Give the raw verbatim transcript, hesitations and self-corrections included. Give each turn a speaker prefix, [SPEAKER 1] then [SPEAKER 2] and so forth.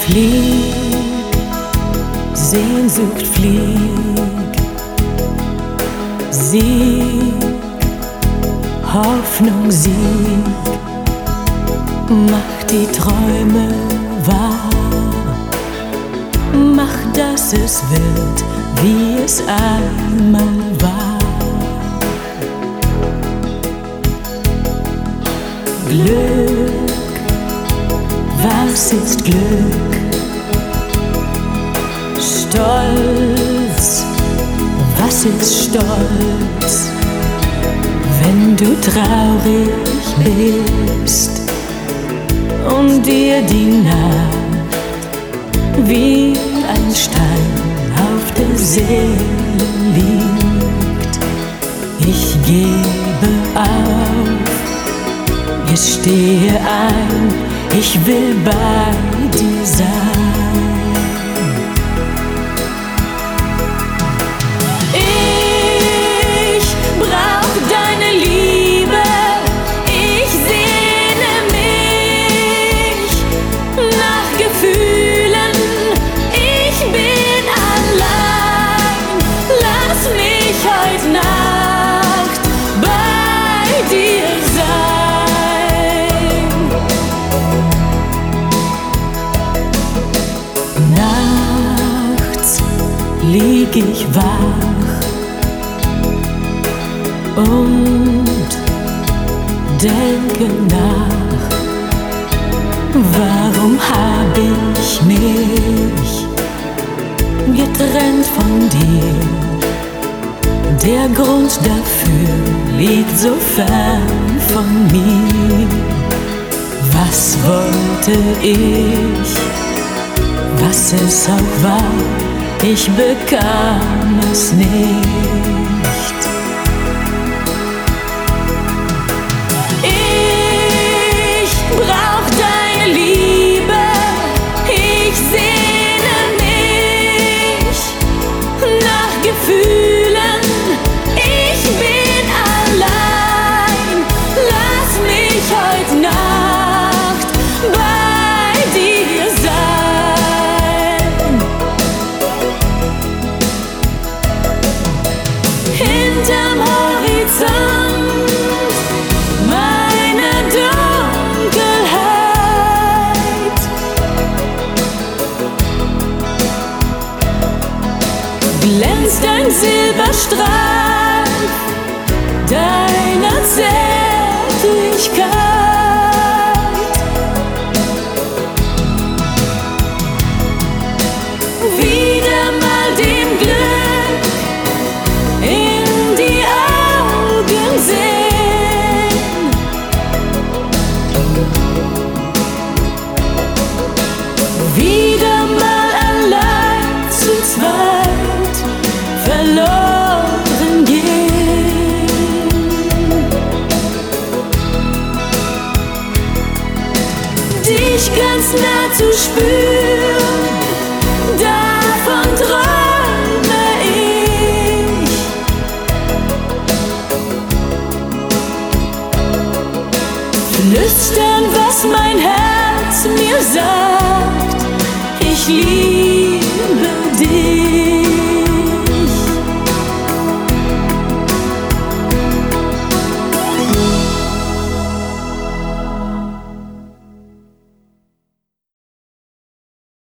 [SPEAKER 1] Flieg, Sehnsucht flieg, Sieg, Hoffnung sieg, mach die Träume wahr, mach, dass es wird, wie es einmal war. Glück, was ist Glück? Stolz, was ist Stolz? Wenn du traurig bist und dir die Nacht wie ein Stein auf der Seele liegt, ich gebe auf, gestehe ein, ich will bei dir sein. Ich brauch deine Liebe, ich sehne mich nach Gefühlen, ich bin allein, lass mich heute Nacht bei dir sein. Lieg ich wach und denke nach, warum hab ich mich getrennt von dir? Der Grund dafür liegt so fern von mir. Was wollte ich, was es auch war? Ich bekam es nicht. Ich brauch deine Liebe, ich sehne mich nach Gefühlen, ich bin allein, lass mich heute Nacht bei dir sein. Hinterm Horizont meine Dunkelheit, glänzt ein Silberstreif deiner Zärtlichkeit. Wieder mal dem Glück in die Augen sehen, wieder mal allein zu zweit verloren gehen. Dich ganz nah zu spüren, davon träume ich. Flüstern, was mein Herz mir sagt, ich liebe